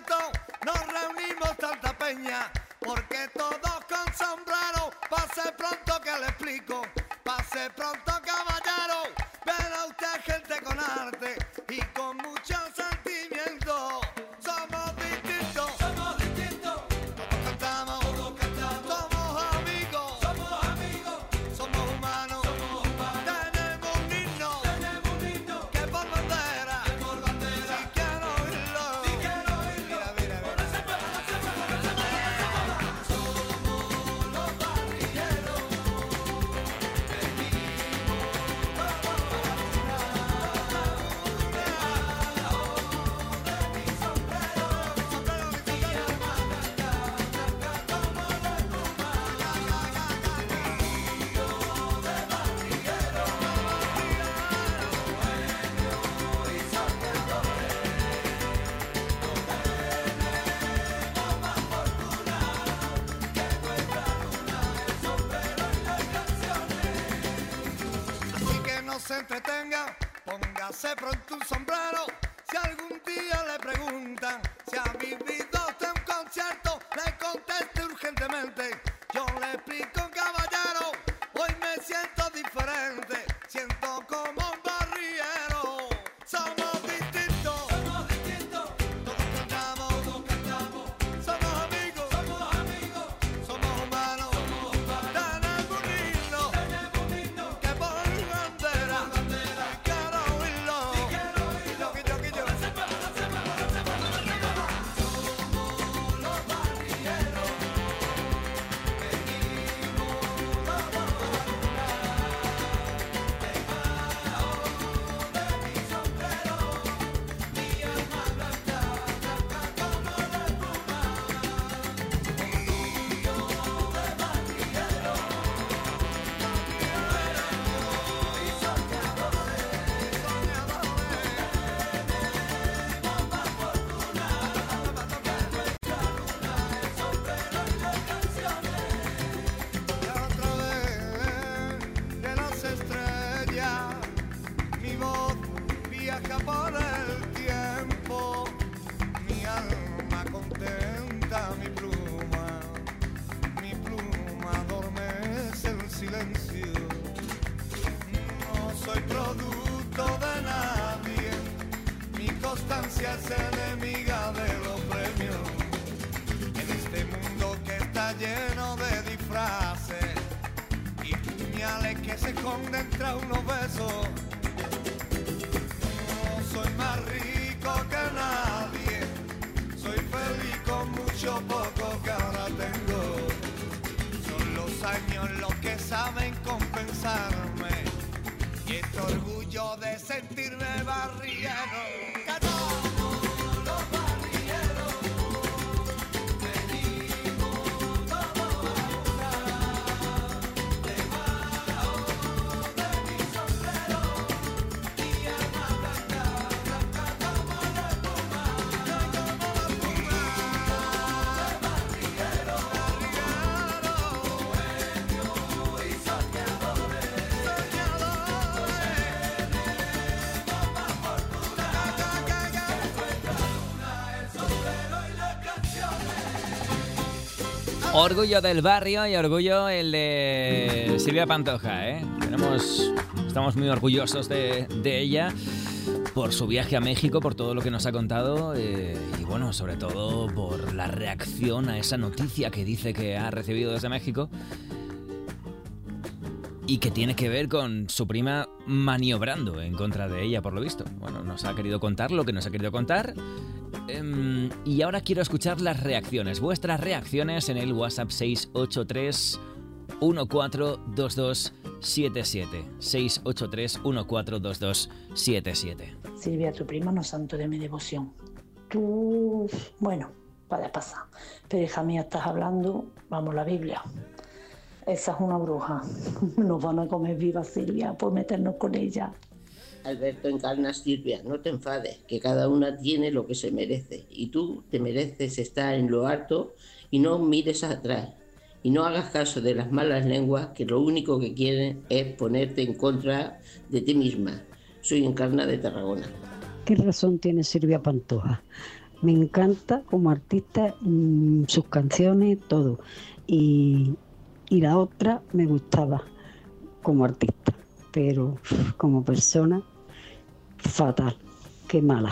distinto nos reunimos tanta peña, porque todos con sombrero. Pase pronto que le explico, pase pronto caballero. Verá usted gente con arte y con mucho sentimiento. Somos distintos, somos distintos. Todos cantamos, somos amigos, somos humanos, tenemos un himno, que por bandera, si quiero oírlo, mira, mira, mira. Somos los barrilleros, así que no se entretenga, póngase pronto un sombrero. Si algún día le preguntan si ha vivido usted un concierto, le conteste urgentemente. Yo le explico, caballero, hoy me siento diferente, siento como un barriero. Somos distintos, todos cantamos, somos amigos, somos humanos, tenemos un himno, que por bandera, quiero oírlo, que yo. Somos los barrilleros, de las estrellas, mi voz viaja por el tiempo, mi alma contenta, mi pluma adormece el silencio. No soy producto de nadie, mi constancia es enemiga de los premios. En este mundo que está lleno de disfraces y puñales que se esconden tras unos besos, no soy más rico que nadie, soy feliz con mucho poco que ahora tengo. Son los años los que saben compensarme y este orgullo de sentirme barrillero. Orgullo del barrio y orgullo el de Silvia Pantoja, ¿eh? Estamos muy orgullosos de ella por su viaje a México, por todo lo que nos ha contado y bueno, sobre todo por la reacción a esa noticia que dice que ha recibido desde México y que tiene que ver con su prima maniobrando en contra de ella, por lo visto. Bueno, nos ha querido contar lo que nos ha querido contar. Y ahora quiero escuchar las reacciones, vuestras reacciones en el WhatsApp 683 142277. 683 142277. Silvia, tu prima no es santo de mi devoción. Tú, bueno, vaya pasar. Pero hija mía, estás hablando, vamos, la Biblia. Esa es una bruja. Nos van a comer viva, Silvia, por meternos con ella. Alberto, encarna Silvia, no te enfades, que cada una tiene lo que se merece y tú te mereces estar en lo alto y no mires atrás y no hagas caso de las malas lenguas que lo único que quieren es ponerte en contra de ti misma. Soy Encarna de Tarragona. ¿Qué razón tiene Silvia Pantoja? Me encanta como artista, sus canciones, todo. Y la otra me gustaba como artista, pero como persona, fatal, qué mala.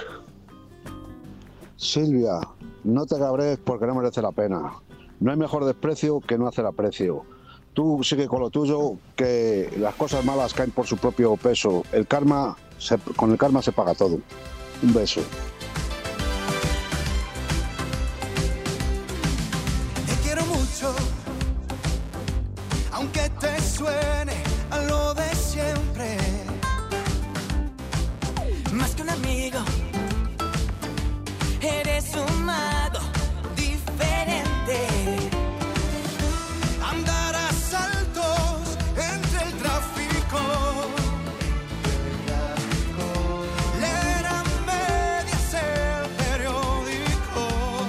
Silvia, no te cabrees porque no merece la pena. No hay mejor desprecio que no hacer aprecio. Tú sigue con lo tuyo, que las cosas malas caen por su propio peso. Con el karma se paga todo. Un beso. Te quiero mucho, aunque te suene a lo de siempre. Más que un amigo, eres un mago diferente. Andar a saltos entre el tráfico. Leer a medias el periódico.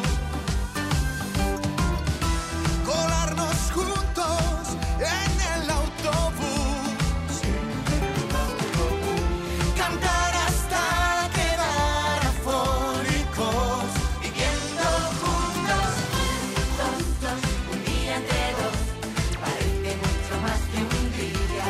Colarnos juntos en el autobús. Cantar hasta quedar afónicos. Viviendo juntos, un día entre dos. Parece mucho más que un día.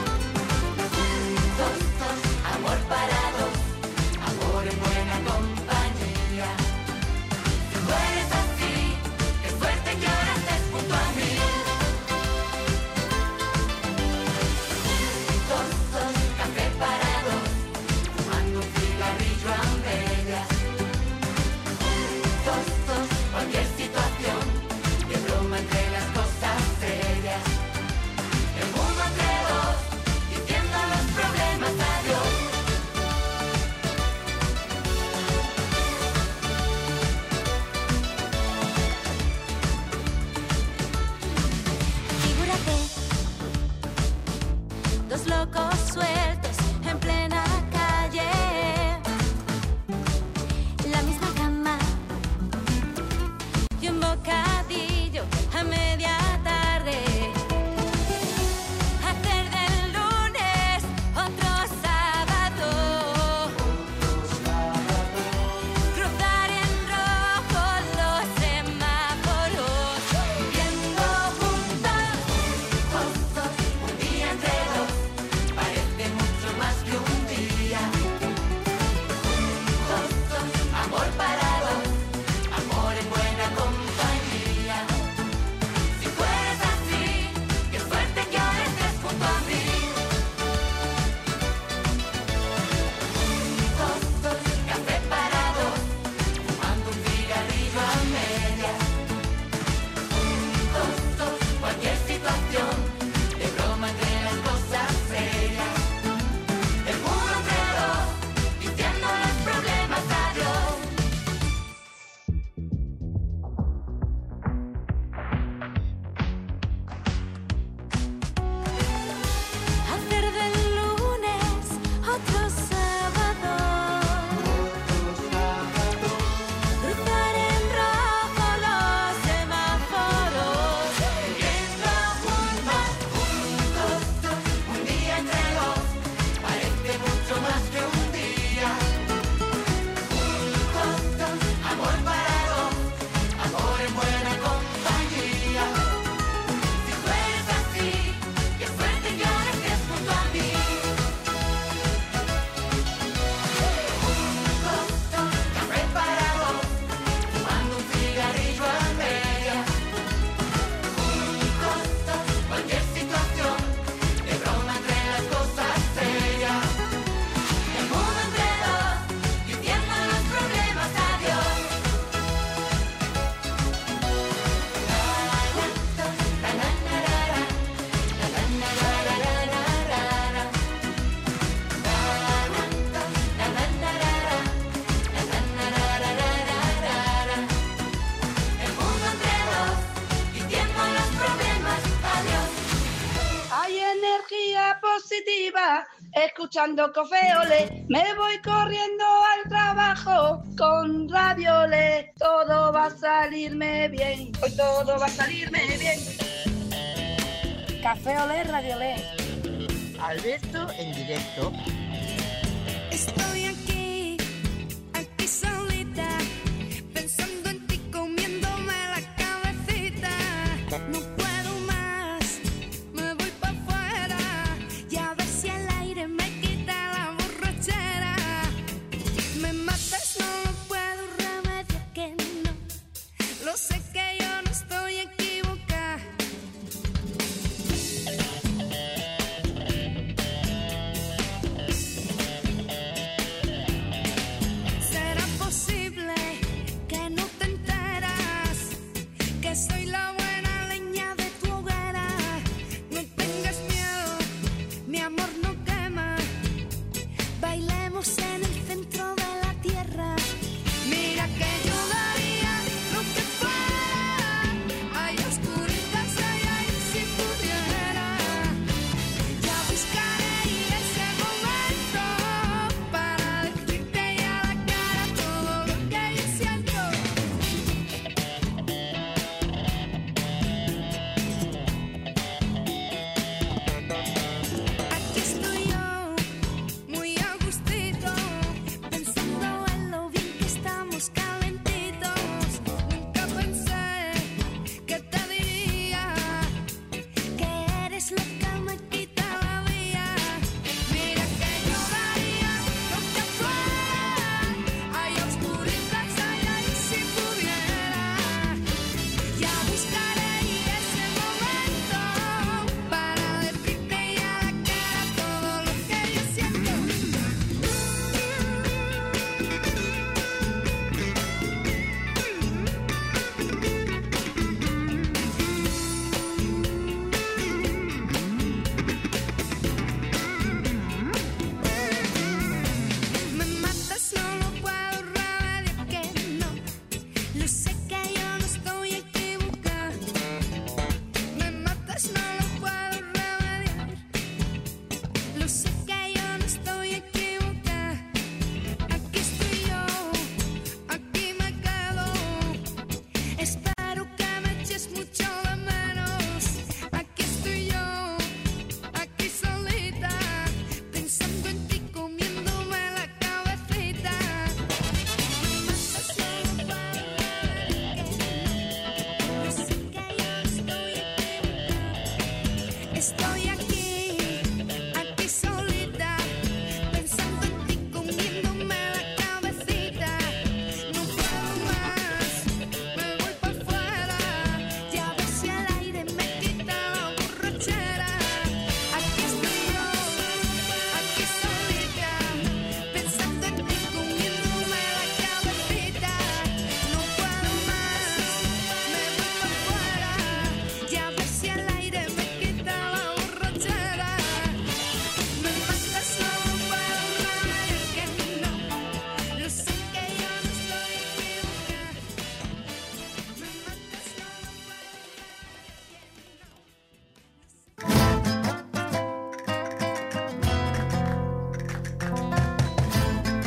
Amor para dos, amor en buena compañía. Tú eres así, qué suerte que ahora estés junto a mí. Café para dos, fumando un cigarrillo a medias. Cualquier situación, de broma entre las cosas serias. El mundo entre dos, diciendo los problemas adiós. Figúrate, dos locos sueltos en plena calle, la misma cama y un bocadillo a media tarde. Hacer del lunes otro sábado, cruzar en rojo los semáforos, viendo juntos, un día entre dos, parece mucho más que un día. Amor para dos, amor en buena compañía. Si fueres así, qué suerte que ahora estés junto a mí. Café para dos, fumando un cigarrillo a medias. Cualquier situación, de broma entre las cosas serias. El mundo entre dos, diciendo los problemas adiós. Hacer del lunes otro sábado, cruzar en rojo los semáforos, viendo juntos, un día entre dos, parece mucho más que un día. Amor para dos, amor en buena compañía. Si tú eres así, qué suerte que ahora estés junto a mí. Café para dos, fumando un cigarrillo a medias. Cualquier situación, de broma entre las cosas serias. El mundo entre dos, diciendo los problemas adiós. El mundo entre dos, diciendo los problemas adiós. Hay energía positiva, escuchando Café Olé. Me voy corriendo al trabajo con Radio Olé. Todo va a salirme bien, hoy todo va a salirme bien. Café Olé, Radio Olé. Alberto en directo. Estoy aquí solita,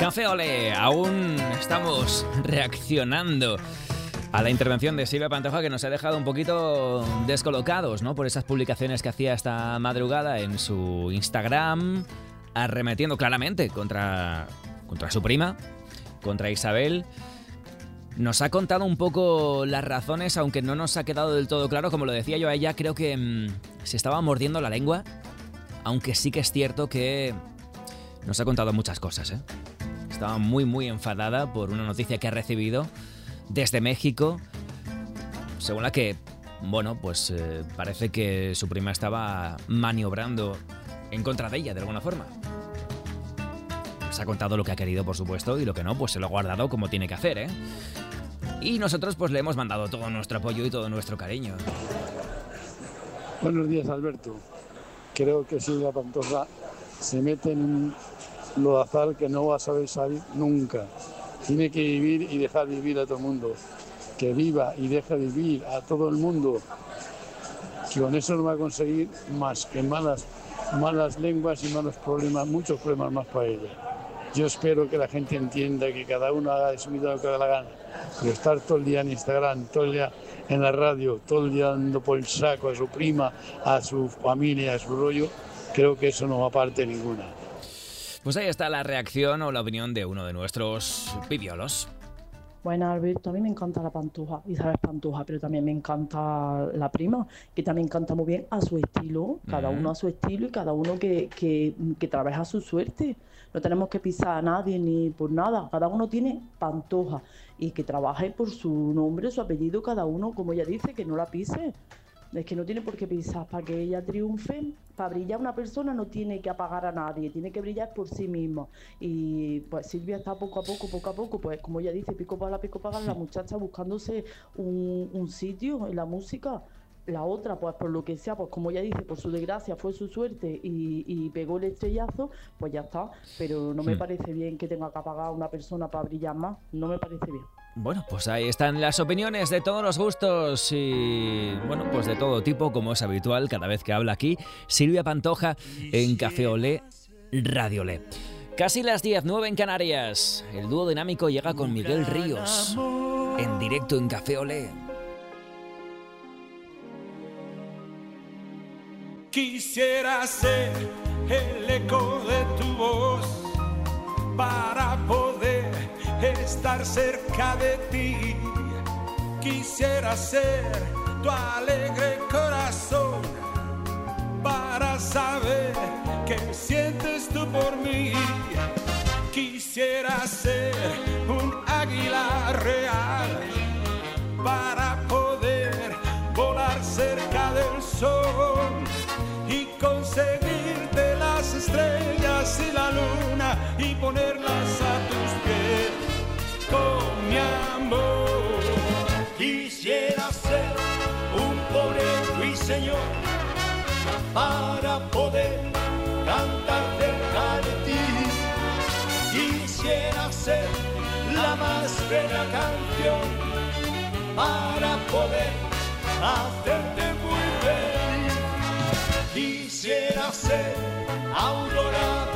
Café Olé, aún estamos reaccionando a la intervención de Silvia Pantoja, que nos ha dejado un poquito descolocados, ¿no? Por esas publicaciones que hacía esta madrugada en su Instagram, arremetiendo claramente contra su prima, contra Isabel. Nos ha contado un poco las razones, aunque no nos ha quedado del todo claro. Como lo decía yo a ella, creo que se estaba mordiendo la lengua, aunque sí que es cierto que nos ha contado muchas cosas, ¿eh? Estaba muy, muy enfadada por una noticia que ha recibido desde México, según la que, bueno, pues parece que su prima estaba maniobrando en contra de ella, de alguna forma. Nos ha contado lo que ha querido, por supuesto, y lo que no, pues se lo ha guardado como tiene que hacer, ¿eh? Y nosotros, pues le hemos mandado todo nuestro apoyo y todo nuestro cariño. Buenos días, Alberto. Creo que Silvia Pantoja se mete en un lodazal que no va a saber salir nunca. Tiene que vivir y dejar vivir a todo el mundo. Que viva y deje vivir a todo el mundo. Que con eso no va a conseguir más que malas lenguas y malos problemas, muchos problemas más para ella. Yo espero que la gente entienda que cada uno haga de su vida lo que da la gana. Pero estar todo el día en Instagram, todo el día en la radio, todo el día dando por el saco a su prima, a su familia, a su rollo, creo que eso no va a parte ninguna. Pues ahí está la reacción o la opinión de uno de nuestros pibiolos. Bueno, Alberto, a mí me encanta la Pantoja, Isabel Pantoja, pero también me encanta la prima, que también canta muy bien a su estilo, cada uno a su estilo y cada uno que trabaja su suerte. No tenemos que pisar a nadie ni por nada, cada uno tiene Pantoja y que trabaje por su nombre, su apellido, cada uno, como ella dice, que no la pise. Es que no tiene por qué pisar para que ella triunfe. Para brillar una persona no tiene que apagar a nadie, tiene que brillar por sí misma. Y pues Silvia está poco a poco, pues como ella dice, pico para la muchacha buscándose un sitio en la música. La otra, pues por lo que sea, pues como ella dice, por su desgracia fue su suerte y pegó el estrellazo, pues ya está. Pero no me parece bien que tenga que apagar a una persona para brillar más, no me parece bien. Bueno, pues ahí están las opiniones de todos los gustos y, bueno, pues de todo tipo, como es habitual cada vez que habla aquí Silvia Pantoja en Café Olé, Radio Olé. Casi las 10:09 en Canarias. El dúo dinámico llega con Miguel Ríos en directo en Café Olé. Quisiera ser el eco de tu voz para poder estar cerca de ti. Quisiera ser tu alegre corazón para saber qué sientes tú por mí. Quisiera ser un águila real para poder volar cerca del sol y conseguirte las estrellas y la luna y ponerlas a tus pies con mi amor. Quisiera ser un pobre ruiseñor para poder cantar cerca de ti. Quisiera ser la más bella canción para poder hacerte muy feliz. Quisiera ser aurora